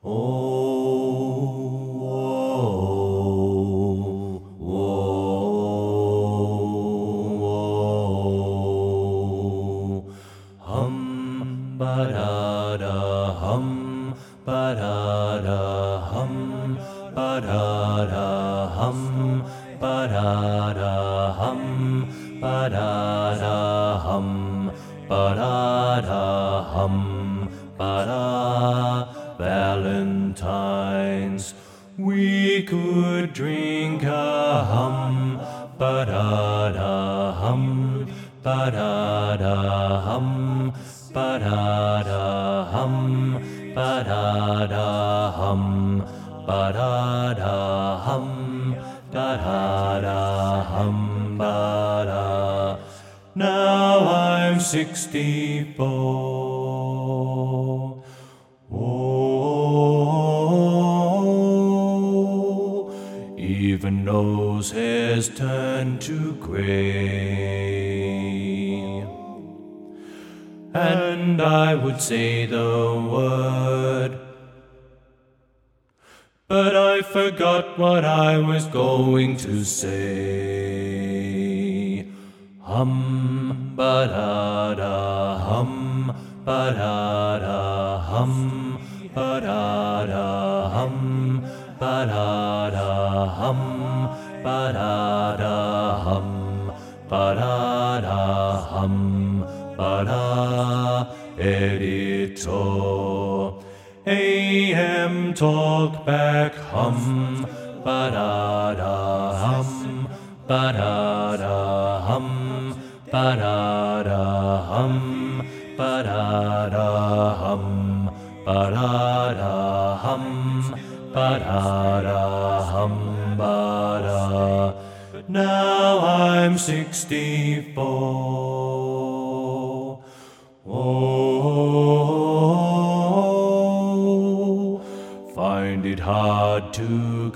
Hum ba-da-da hum ba-da-da hum ba-da-da hum ba-da-da hum ba-da-da hum ba-da-da hum ba-da. Valentine's, we could drink a hum ba-da-da hum ba-da-da hum ba-da-da hum ba-da-da hum ba-da-da hum ba-da-da hum ba-da. Now I'm 64. Even nose hairs turn to grey, and I would say the word, but I forgot what I was going to say. Hum ba-da-da hum ba-da-da hum ba-da-da hum ba-da-da hum ba-da-da hum ba-da-da hum ba-da. Editor, AM Talkback hum ba-da-da hum ba-da-da hum ba-da-da hum ba-da-da hum ba-da-da hum ba-da-da hum ba-da. Now I'm 64. Find it hard to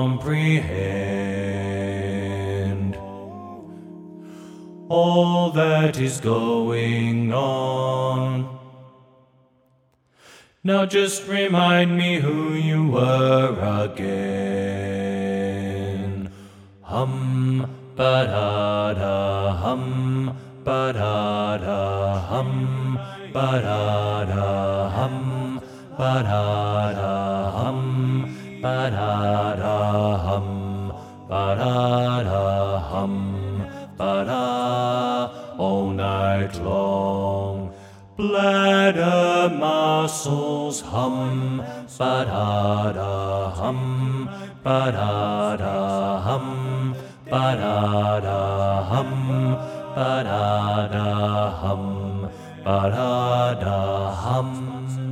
comprehend all that is going on. Now just remind me who you were again. Hum ba-da-da hum ba-da-da hum ba-da-da hum ba-da-da hum ba-da-da hum ba-da-da hum ba-da. All night long bladder muscles hum ba-da-da hum ba-da-da hum ba-da-da hum ba-da-da hum ba-da-da hum.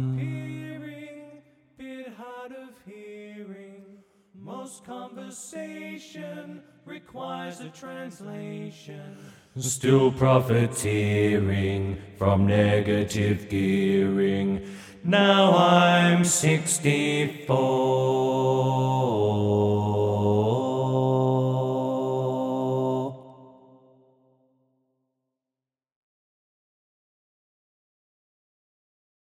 Bit hard of hearing. Most conversation requires a translation. Still profiteering from negative gearing. Now I'm 64.